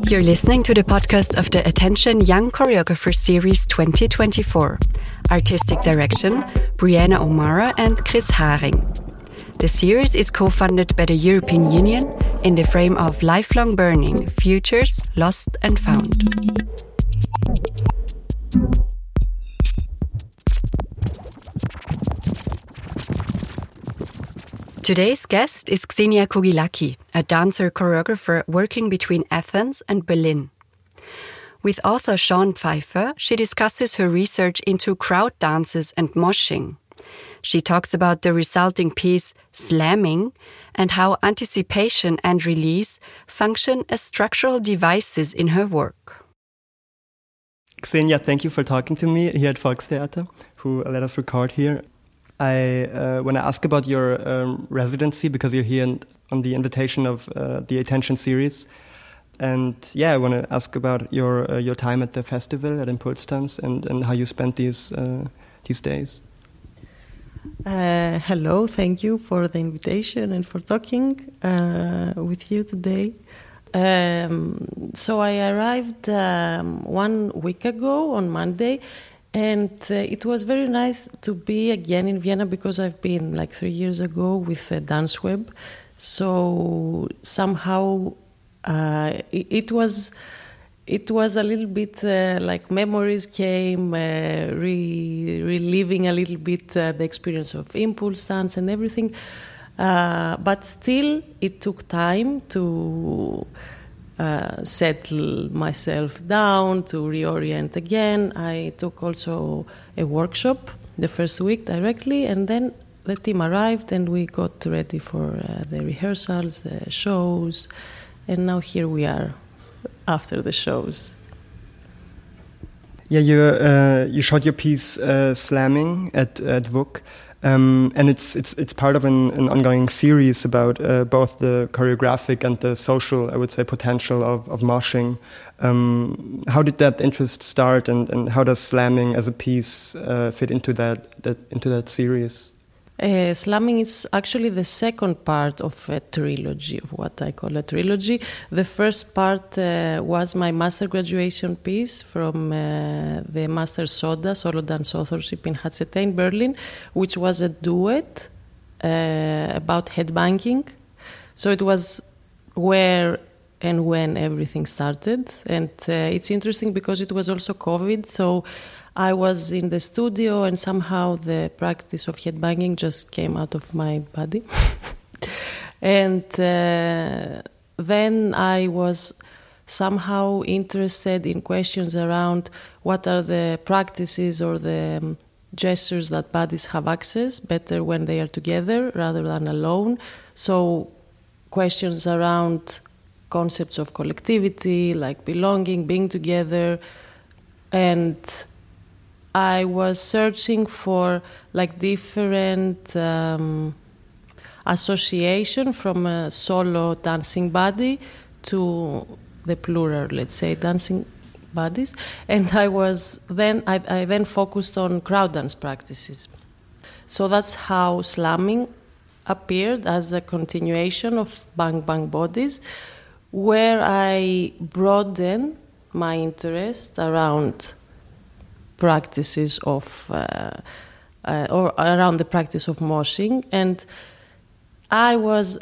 You're listening to the podcast of the Attention Young Choreographer Series 2024. Artistic direction, Brianna O'Mara and Chris Haring. The series is co-funded by the European Union in the frame of Lifelong Burning, Futures Lost and Found. Today's guest is Ksenia Kugilaki, a dancer-choreographer working between Athens and Berlin. With author Sean Pfeiffer, she discusses her research into crowd dances and moshing. She talks about the resulting piece, Slamming, and how anticipation and release function as structural devices in her work. Ksenia, thank you for talking to me here at Volkstheater, who let us record here. I want to ask about your residency, because you're here on the invitation of the Attention series. And I want to ask about your time at the festival at Impulstanz and how you spent these days. Hello, thank you for the invitation and for talking with you today. So I arrived 1 week ago on Monday, and it was very nice to be again in Vienna, because I've been like 3 years ago with DanceWeb. So somehow it was a little bit like memories came, reliving a little bit the experience of Impulstanz and everything. But still, it took time to settle myself down, to reorient again. I took also a workshop the first week directly, and then the team arrived and we got ready for the rehearsals, the shows, and now here we are after the shows. Yeah, you shot your piece Slamming at WUK. And it's part of an ongoing series about both the choreographic and the social, I would say, potential of moshing. How did that interest start, and how does Slamming as a piece fit into that series? Slamming is actually the second part of a trilogy, of what I call a trilogy. The first part was my master graduation piece from the Master SODA, Solo Dance Authorship in HZT in Berlin, which was a duet about headbanging. So it was where and when everything started. And it's interesting because it was also COVID, so I was in the studio and somehow the practice of headbanging just came out of my body. And then I was somehow interested in questions around what are the practices or the gestures that bodies have access better when they are together rather than alone. So questions around concepts of collectivity, like belonging, being together, and I was searching for like different association from a solo dancing body to the plural, let's say, dancing bodies. And I then focused on crowd dance practices. So that's how Slamming appeared, as a continuation of Bang Bang Bodies, where I broadened my interest around practices of or around the practice of moshing, and I was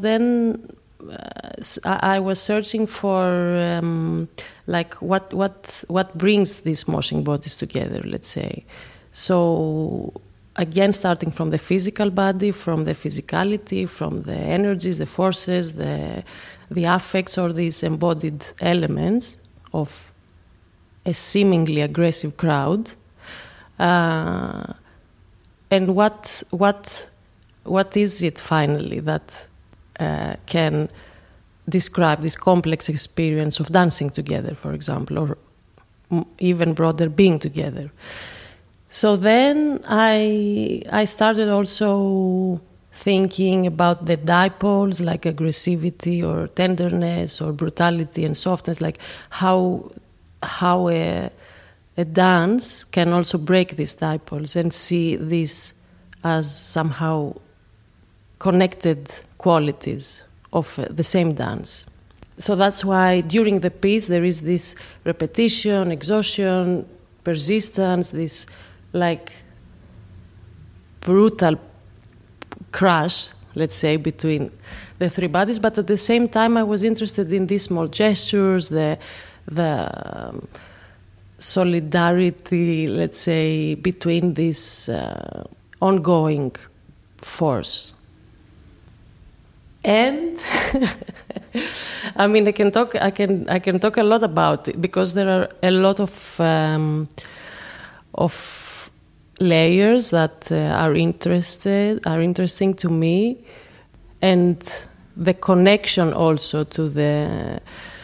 searching for like what brings these moshing bodies together, let's say. So again, starting from the physical body, from the physicality, from the energies, the forces, the affects, or these embodied elements of a seemingly aggressive crowd, and what is it finally that can describe this complex experience of dancing together, for example, or even broader, being together. So then I started also thinking about the dipoles, like aggressivity or tenderness or brutality and softness, like how a dance can also break these dipoles and see this as somehow connected qualities of the same dance. So that's why during the piece there is this repetition, exhaustion, persistence, this like brutal crash, let's say, between the three bodies. But at the same time, I was interested in these small gestures, the solidarity, let's say, between this ongoing force. And I mean, I can talk a lot about it because there are a lot of layers that are interesting to me, and the connection also to the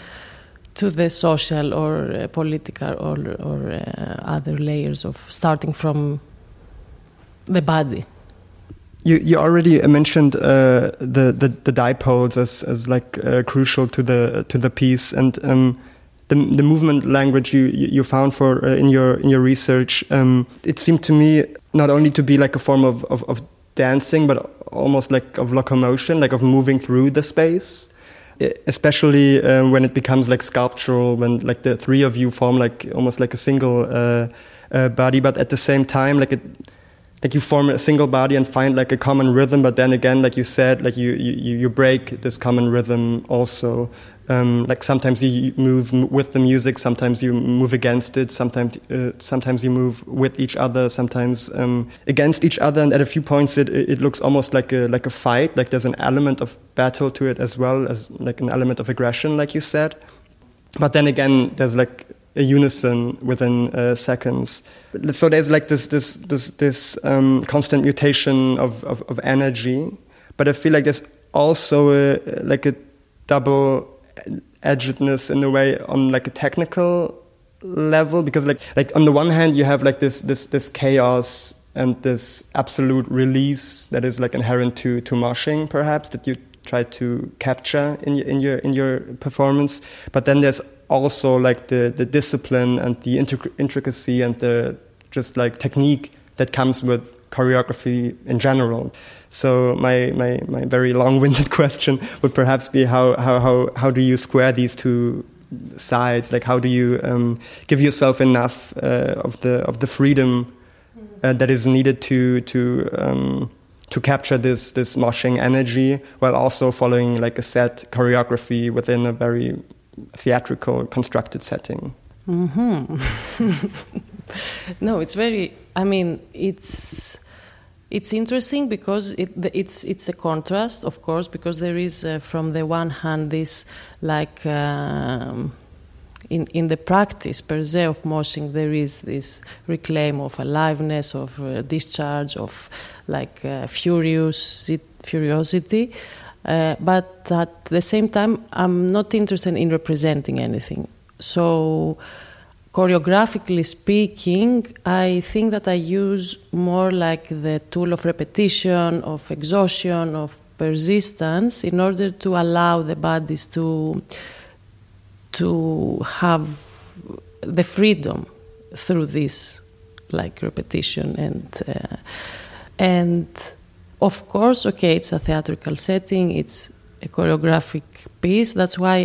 social or political or other layers of starting from the body. You already mentioned the dipoles as like crucial to the piece, and the movement language you found for in your research. It seemed to me not only to be like a form of dancing, but almost like of locomotion, like of moving through the space. Especially when it becomes like sculptural, when like the three of you form like almost like a single body, but at the same time like you form a single body and find like a common rhythm, but then again, like you said, like you break this common rhythm also. Like sometimes you move with the music, sometimes you move against it, sometimes you move with each other, sometimes against each other, and at a few points it looks almost like a fight. Like there's an element of battle to it as well as like an element of aggression, like you said. But then again, there's like a unison within seconds. So there's like this constant mutation of energy. But I feel like there's also like a double-edgedness in a way on like a technical level, because like on the one hand you have like this chaos and this absolute release that is like inherent to moshing, perhaps, that you try to capture in your performance. But then there's also like the discipline and the intricacy and the just like technique that comes with choreography in general. So my very long-winded question would perhaps be how do you square these two sides? Like how do you give yourself enough of the freedom that is needed to capture this moshing energy, while also following like a set choreography within a very theatrical constructed setting? Mm-hmm. No, it's very. I mean, it's interesting because it's a contrast, of course, because there is from the one hand this like in the practice per se of moshing there is this reclaim of aliveness, of discharge, of like furiosity. But at the same time, I'm not interested in representing anything. So, choreographically speaking, I think that I use more like the tool of repetition, of exhaustion, of persistence, in order to allow the bodies to have the freedom through this, like repetition and. Of course, okay, it's a theatrical setting, it's a choreographic piece. That's why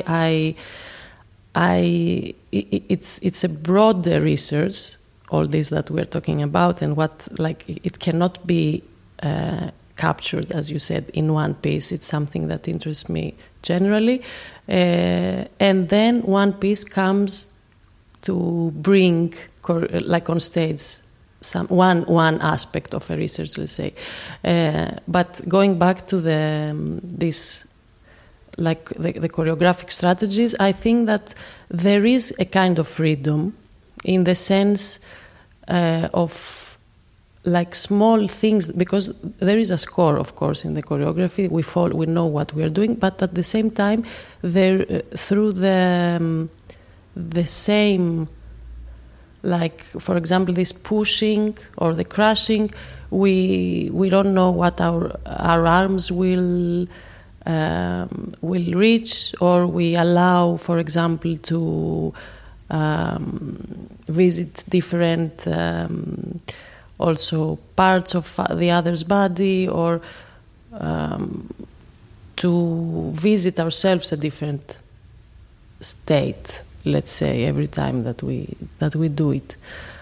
it's a broader research, all this that we're talking about, and what like it cannot be captured, as you said, in one piece. It's something that interests me generally, and then one piece comes to bring like on stage. One aspect of a research, let's say, but going back to this, like the choreographic strategies, I think that there is a kind of freedom in the sense of like small things, because there is a score, of course, in the choreography. We know what we are doing, but at the same time, there through the same. Like, for example, this pushing or the crushing, we don't know what our arms will reach, or we allow, for example, to visit different also parts of the other's body, or to visit ourselves at different state, let's say, every time that we do it.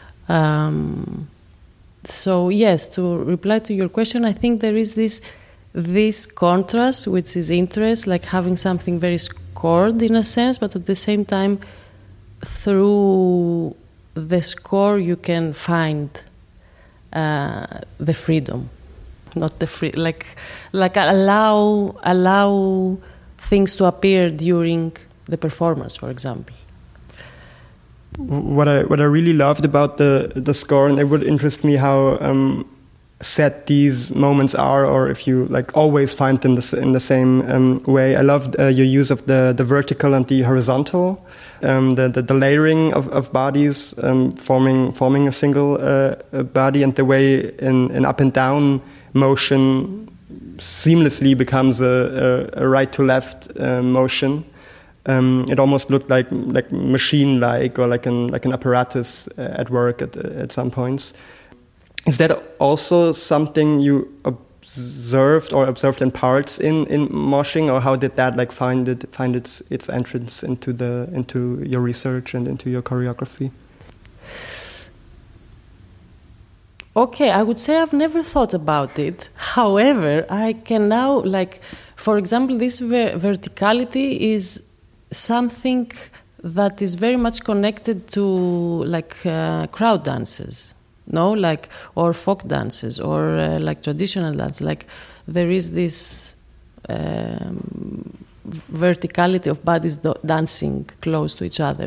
So yes, to reply to your question, I think there is this contrast, which is interest, like having something very scored in a sense, but at the same time, through the score you can find the freedom, not the free, like allow things to appear during the performance, for example. What I really loved about the score, and it would interest me how set these moments are, or if you like always find them in the same way. I loved your use of the vertical and the horizontal, the layering of bodies forming a single body, and the way in up and down motion seamlessly becomes a right to left motion. It almost looked like machine-like, or like an apparatus at work at some points. Is that also something you observed in parts in moshing, or how did that like find its entrance into your research and into your choreography? Okay, I would say I've never thought about it. However, I can now, like, for example, this verticality is something that is very much connected to like crowd dances, no, like, or folk dances, or like traditional dance. Like there is this verticality of bodies dancing close to each other.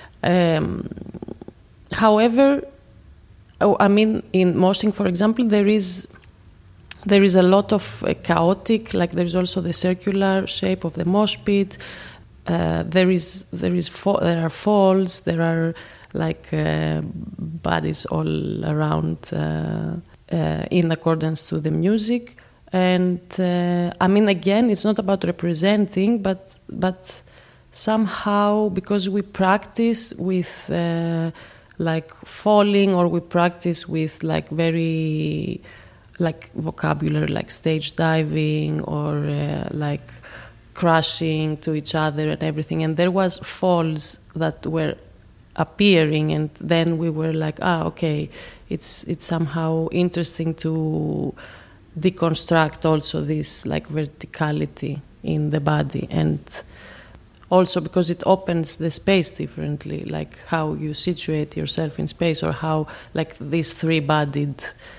However, I mean, in moshing, for example, there is a lot of chaotic. Like there is also the circular shape of the mosh pit. There are falls. There are like bodies all around in accordance to the music. And I mean, again, it's not about representing, but somehow, because we practice with like falling, or we practice with like very like vocabulary, like stage diving, or like crashing to each other and everything. And there was falls that were appearing, and then we were like, okay, it's somehow interesting to deconstruct also this like verticality in the body, and also because it opens the space differently, like how you situate yourself in space, or how like this three-bodied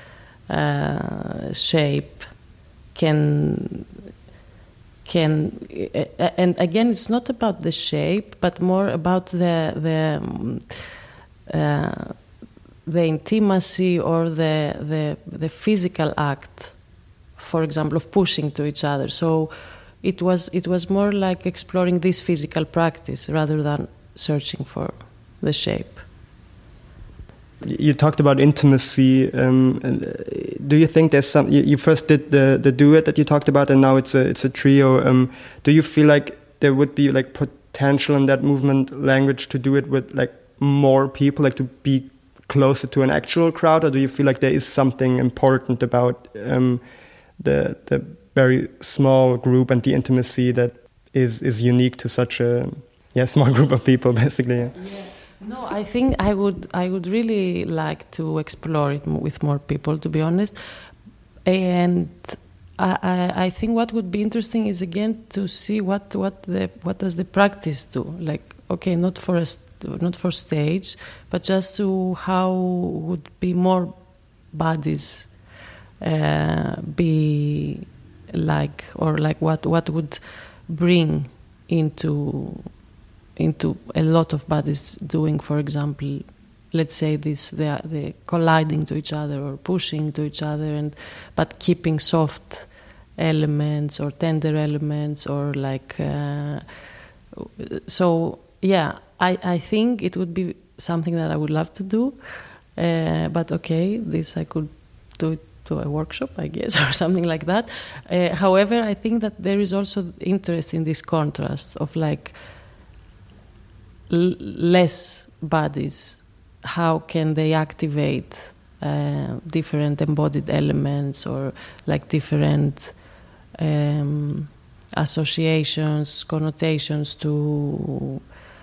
shape can and again, it's not about the shape, but more about the intimacy, or the physical act, for example, of pushing to each other. So it was more like exploring this physical practice rather than searching for the shape. You talked about intimacy. Do you think there's some? You first did the duet that you talked about, and now it's a trio. Do you feel like there would be like potential in that movement language to do it with like more people, like to be closer to an actual crowd, or do you feel like there is something important about the very small group and the intimacy that is unique to such a small group of people, basically? Yeah. No, I think I would really like to explore it with more people, to be honest. And I think what would be interesting is again to see what does the practice do. Like, okay, not for stage, but just to how would be more bodies be like, or like what would bring into a lot of bodies doing, for example, let's say they colliding to each other or pushing to each other, but keeping soft elements or tender elements, or like so yeah, I think it would be something that I would love to do, but okay, this I could do it to a workshop, I guess, or something like that. However, I think that there is also interest in this contrast of like less bodies. How can they activate different embodied elements, or like different associations, connotations to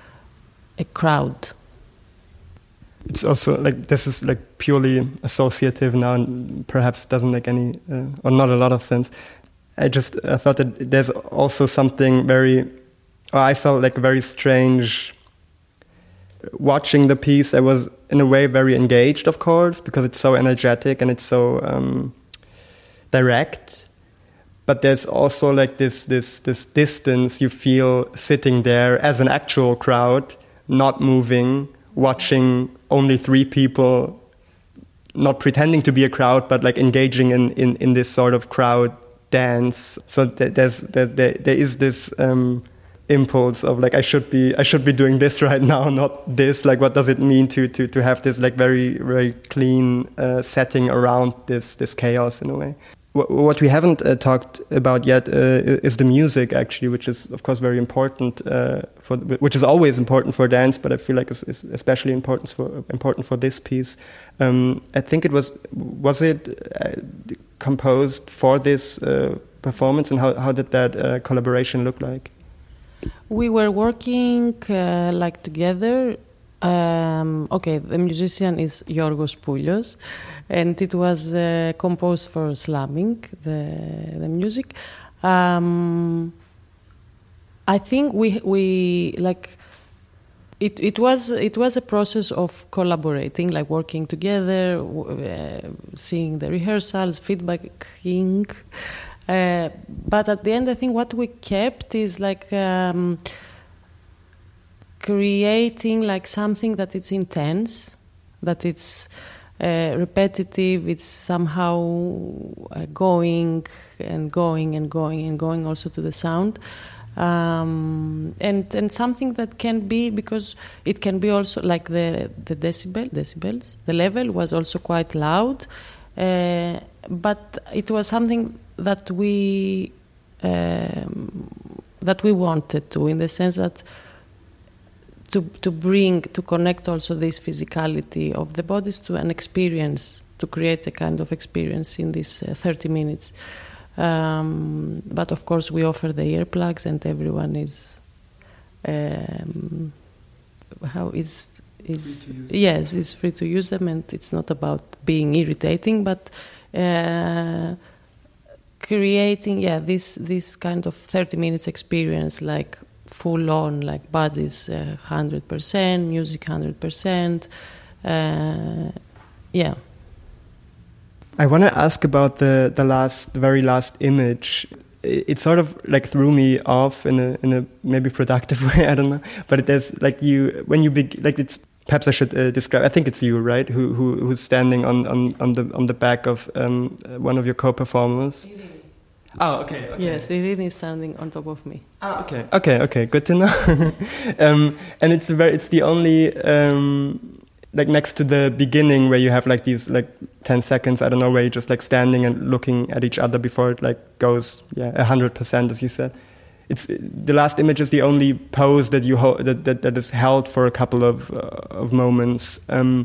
a crowd. It's also like this is like purely associative now, and perhaps doesn't make any or not a lot of sense. I thought that there's also something I felt like very strange watching the piece. I was in a way very engaged, of course, because it's so energetic and it's so direct. But there's also like this distance you feel sitting there as an actual crowd, not moving, watching only 3 people, not pretending to be a crowd, but like engaging in this sort of crowd dance. So there is this impulse of like I should be doing this right now, not this. Like, what does it mean to have this like very very clean setting around this chaos in a way? What we haven't talked about yet is the music, actually, which is of course very important which is always important for dance, but I feel like it's especially important for this piece. I think it was composed for this performance, and how did that collaboration look like? We were working like together. The musician is Yorgos Poulios, and it was composed for slamming the music. I think we like it was a process of collaborating, like working together, seeing the rehearsals, feedbacking. But at the end, I think what we kept is like creating like something that it's intense, that it's repetitive, it's somehow going and going and going and going also to the sound. And something that can be, because it can be also like the decibels, the level was also quite loud, but it was something that we wanted to, in the sense that to connect also this physicality of the bodies to an experience, to create a kind of experience in these 30 minutes. But of course we offer the earplugs, and everyone is is free to use them, and it's not about being irritating, but creating this kind of 30 minutes experience, like full on, like bodies 100%, music 100%. I want to ask about the very last image. It sort of like threw me off in a maybe productive way, I don't know. But there's like it's, perhaps I should describe. I think it's you, right? Who's standing on the back of one of your co-performers. Oh, okay. Yes, Irene is standing on top of me. Ah, okay. Good to know. And it's the only like next to the beginning where you have like these like 10 seconds, I don't know, where you're just like standing and looking at each other before it like goes 100%, as you said. It's the last image is the only pose that you that is held for a couple of moments, and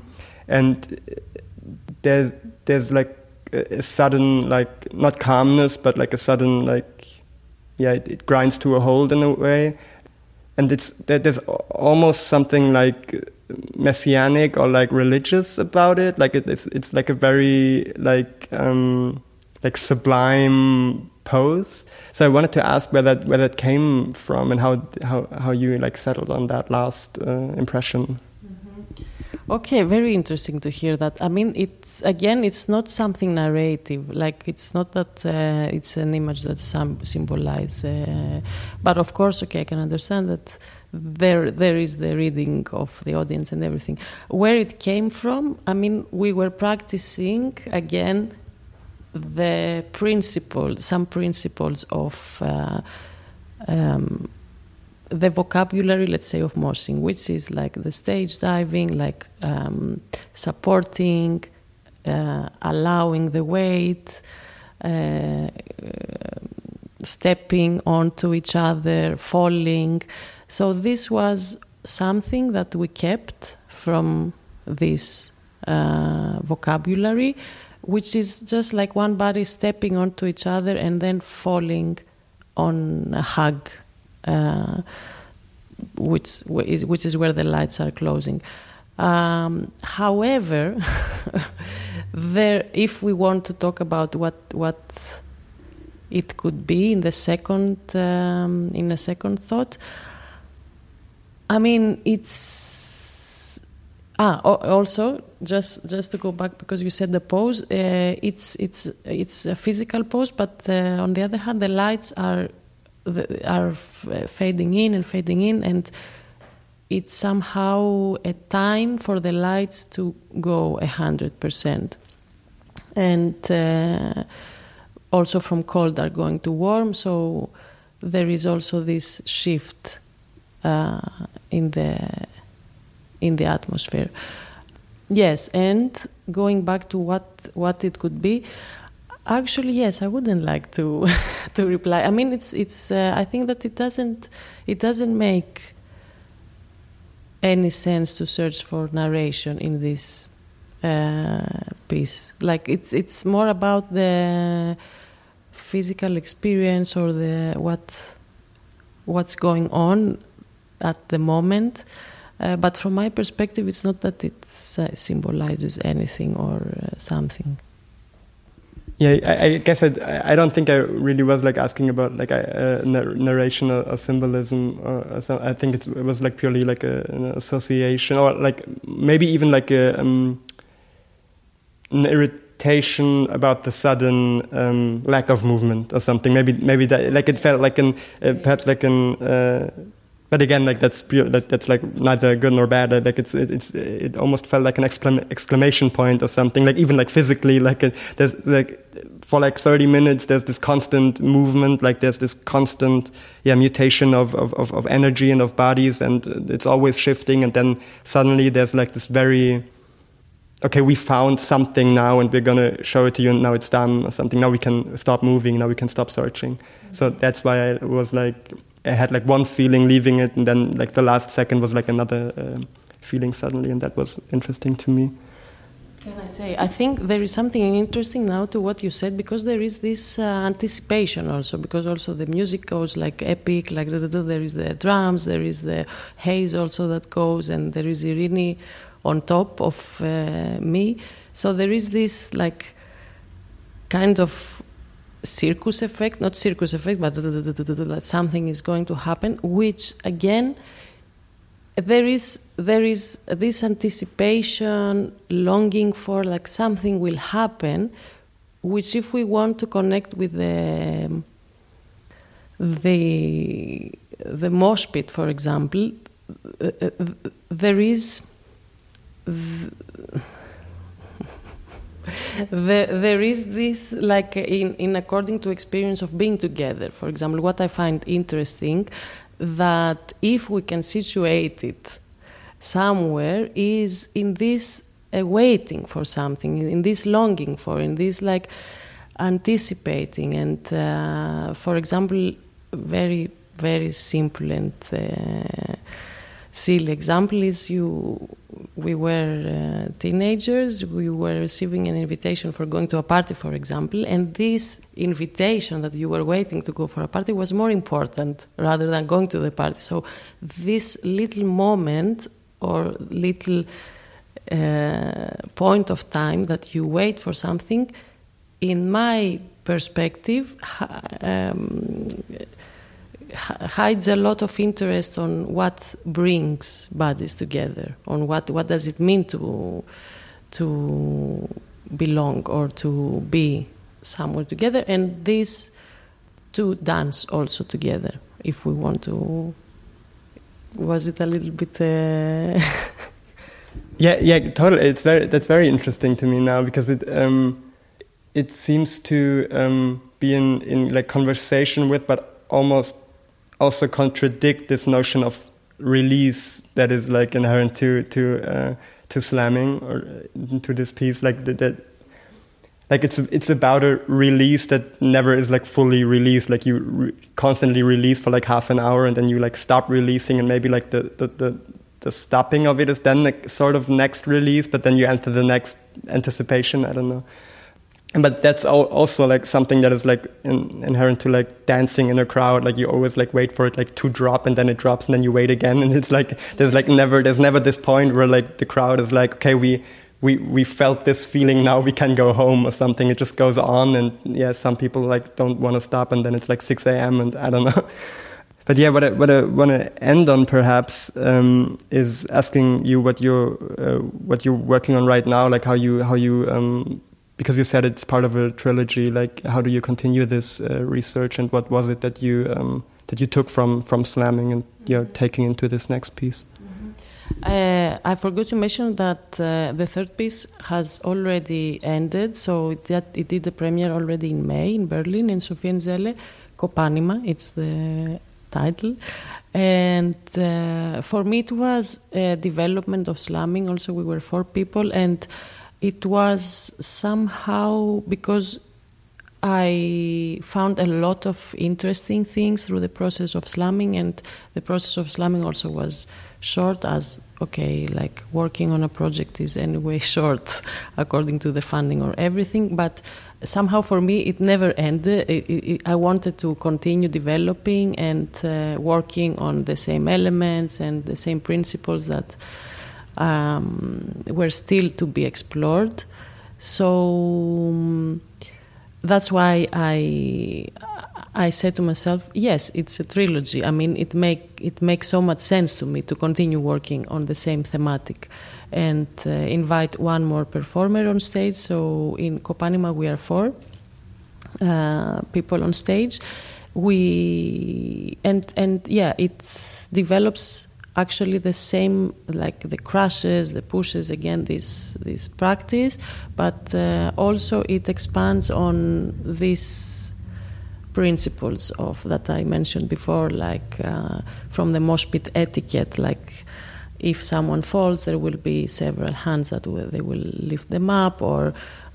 there's like a sudden, like, not calmness, but like a sudden, like, it grinds to a halt in a way. And there's almost something like messianic or like religious about it. Like it's like a very like sublime pose. So I wanted to ask where that came from, and how you like settled on that last impression. Okay, very interesting to hear that. I mean, it's not something narrative. Like, it's not that it's an image that symbolizes. But of course, okay, I can understand that there is the reading of the audience and everything. Where it came from, I mean, we were practicing, again, some principles of the vocabulary, let's say, of moshing, which is like the stage diving, like supporting, allowing the weight, stepping onto each other, falling. So this was something that we kept from this vocabulary, which is just like one body stepping onto each other and then falling on a hug. which is where the lights are closing. However, if we want to talk about what it could be in a second thought, I mean, it's also just to go back, because you said the pose, it's a physical pose, but on the other hand, the lights are fading in, and it's somehow a time for the lights to go 100%, and also from cold are going to warm, so there is also this shift in the atmosphere. Yes, and going back to what it could be, actually, yes, I wouldn't like to to reply. I mean, it's I think that it doesn't make any sense to search for narration in this piece. Like it's more about the physical experience or what's going on at the moment. But from my perspective, it's not that it symbolizes anything or something. Yeah, I guess I don't think I really was like asking about like narration or symbolism or so. I think it was like purely like an association, or like maybe even like an irritation about the sudden lack of movement or something. Maybe that, like it felt like perhaps like an. But again, like that's pure, that's like neither good nor bad. Like it almost felt like an exclamation point or something. Like even like physically, like there's like for like 30 minutes, there's this constant movement. Like there's this constant mutation of energy and of bodies, and it's always shifting. And then suddenly there's like this very, okay, we found something now, and we're gonna show it to you, and now it's done or something. Now we can stop moving. Now we can stop searching. So that's why I was like. I had like one feeling leaving it, and then like the last second was like another feeling suddenly, and that was interesting to me. Can I say, I think there is something interesting now to what you said, because there is this anticipation also, because also the music goes like epic, like there is the drums, there is the haze also that goes, and there is Irini on top of me. So there is this like kind of circus effect, not circus effect, but something is going to happen, which again, there is this anticipation, longing for like something will happen, which if we want to connect with the mosh pit, for example, there is there is this, like in according to experience of being together. For example, what I find interesting, that if we can situate it somewhere, is in this waiting for something, in this longing for, in this like anticipating. And for example, very, very simple and silly example is we were teenagers, we were receiving an invitation for going to a party, for example, and this invitation that you were waiting to go for a party was more important rather than going to the party. So this little moment or little point of time that you wait for something, in my perspective, hides a lot of interest on what brings bodies together, on what does it mean to belong or to be somewhere together, and this to dance also together, if we want to. Was it a little bit Yeah, totally. That's very interesting to me now, because it seems to be in like conversation with, but almost also contradict this notion of release that is like inherent to slamming or to this piece, like that. Like it's about a release that never is like fully released. Like you constantly release for like half an hour, and then you like stop releasing, and maybe like the stopping of it is then like sort of next release, but then you enter the next anticipation. I don't know. But that's also like something that is like inherent to like dancing in a crowd. Like you always like wait for it like to drop, and then it drops, and then you wait again, and it's like there's never this point where like the crowd is like, okay, we felt this feeling, now we can go home or something. It just goes on, and yeah, some people like don't want to stop, and then it's like 6 a.m. and I don't know. But yeah, what I want to end on perhaps is asking you what you're working on right now, like how you because you said it's part of a trilogy. Like, how do you continue this research, and what was it that you took from slamming and you're taking into this next piece? I forgot to mention that the third piece has already ended, so it did the premiere already in May in Berlin in Sophia Nzele. Kopanima, it's the title. And for me it was a development of slamming. Also, we were 4 people, and it was somehow because I found a lot of interesting things through the process of slamming, and the process of slamming also was short, as okay, like working on a project is anyway short according to the funding or everything, but somehow for me it never ended. I wanted to continue developing and working on the same elements and the same principles that were still to be explored. So that's why I said to myself, yes, it's a trilogy. I mean, it makes so much sense to me to continue working on the same thematic and invite one more performer on stage. So in Kopanima we are 4 people on stage. It develops actually the same, like the crashes, the pushes, again, this practice, but also it expands on these principles of that I mentioned before, like from the mosh pit etiquette, like if someone falls, there will be several hands that they will lift them up, or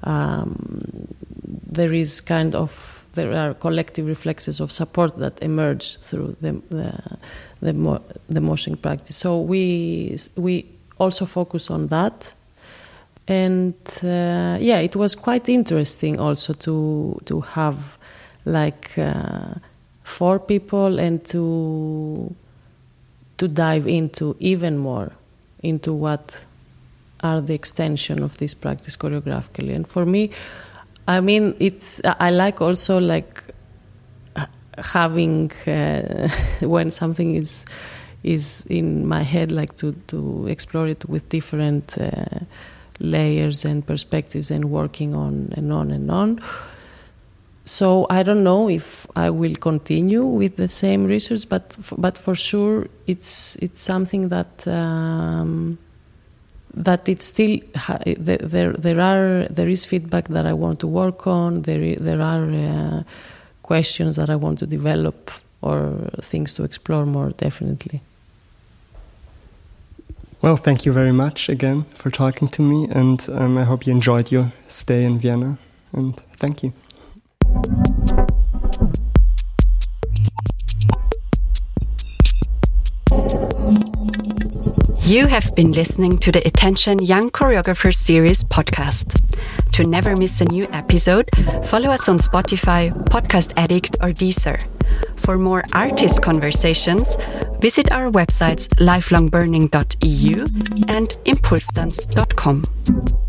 there are collective reflexes of support that emerge through the moshing practice. So we also focus on that, and it was quite interesting also to have like 4 people and to dive into even more into what are the extension of this practice choreographically. And for me, I mean, I like also like having when something is in my head, like to explore it with different layers and perspectives and working on and on and on. So I don't know if I will continue with the same research, but for sure it's something that it's still there is feedback that I want to work on. There are questions that I want to develop or things to explore more, definitely. Well, thank you very much again for talking to me, and I hope you enjoyed your stay in Vienna, and thank you. You have been listening to the Attention Young Choreographers Series podcast. To never miss a new episode, follow us on Spotify, Podcast Addict, or Deezer. For more artist conversations, visit our websites lifelongburning.eu and impulsdance.com.